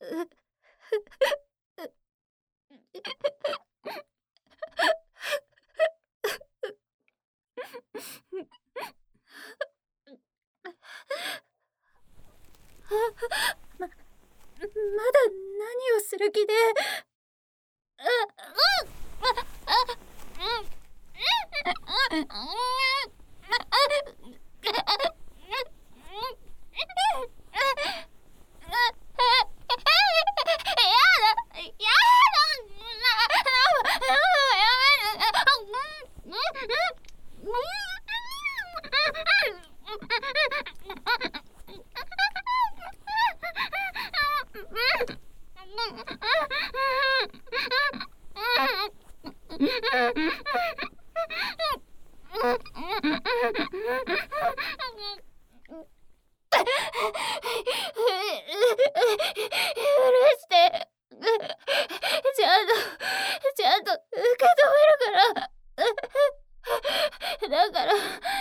まだ何をする気で。ちゃんと受け止めるから。だからゴ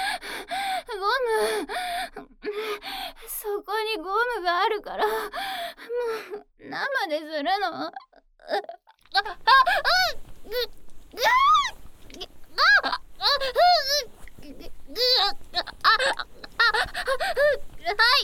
ム、そこにゴムがあるから、もう生でするの。はい。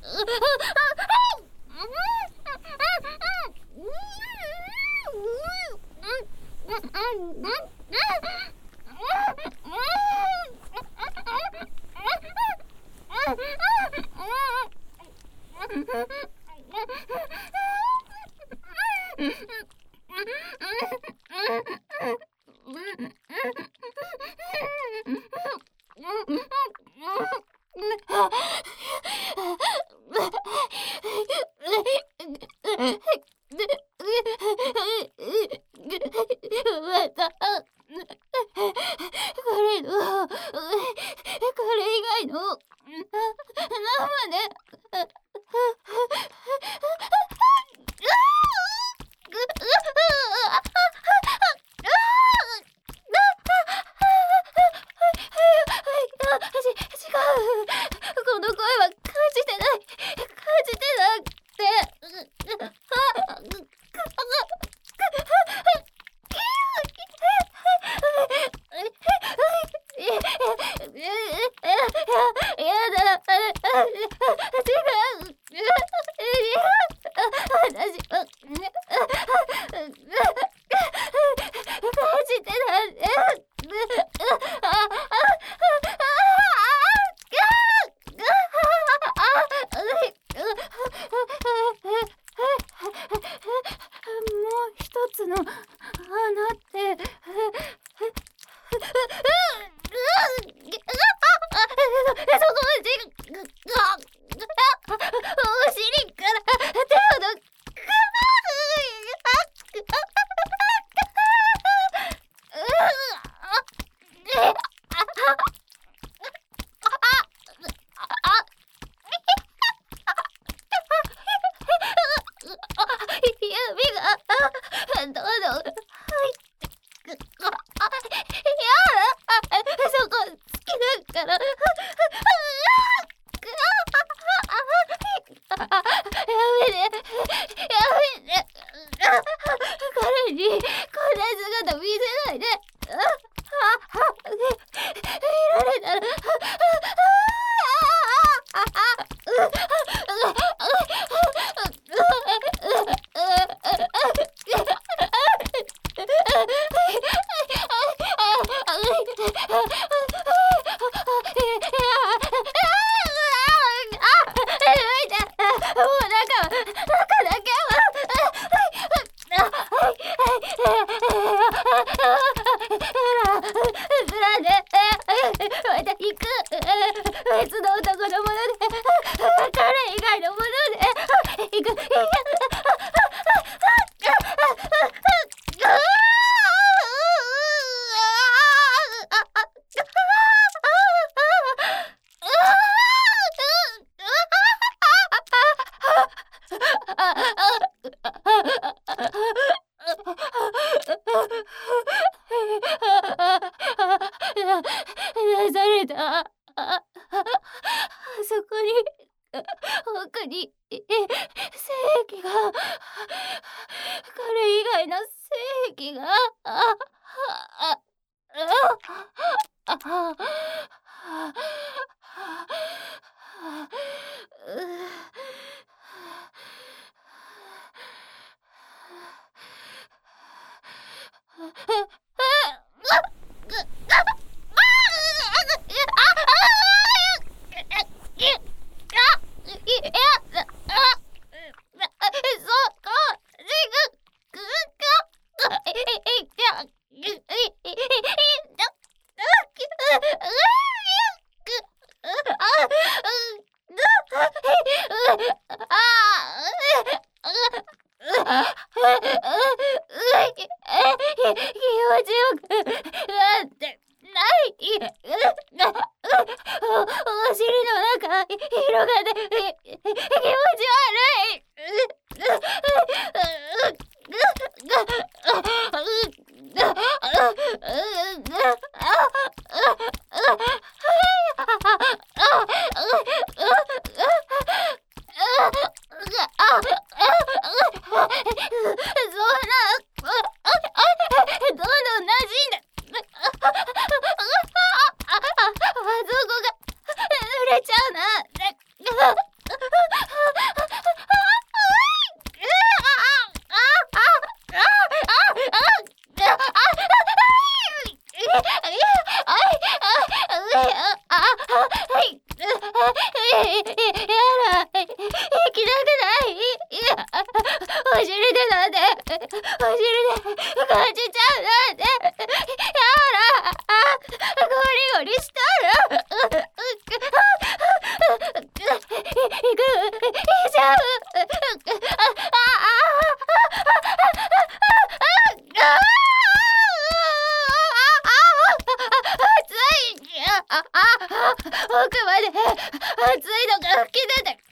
またこれの、これ以外の生で。違う。この声は感じてない。感じてなくて。やだ。違う。私は感じてない。もう一つの穴って、そこお尻から手を抜く。指がどんどん入ってく。やだ。そこ好きだから。やめて。彼にこんな姿見せないで。見られたら。また行く。別の男のもので、彼以外のもので行く。出された。そこに奥に精液が彼以外の正義が気持ちよくなってないお尻の中広がって気持ち悪いどんどん馴染んであそこが濡れちゃうなお尻でなんでお尻で感じちゃうなんでゴリゴリしたらいちゃう熱い奥まで熱いのが吹き出て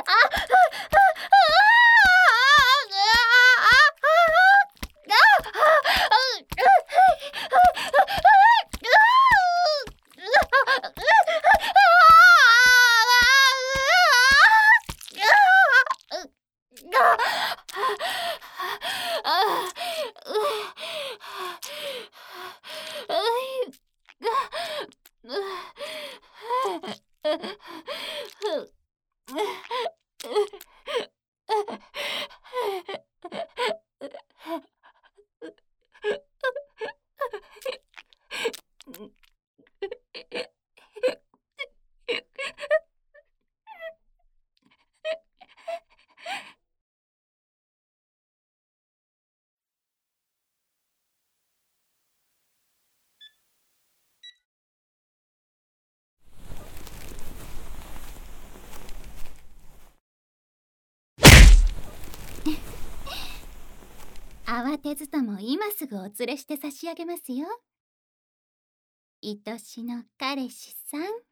慌てずとも今すぐお連れして差し上げますよ。愛しの彼氏さん。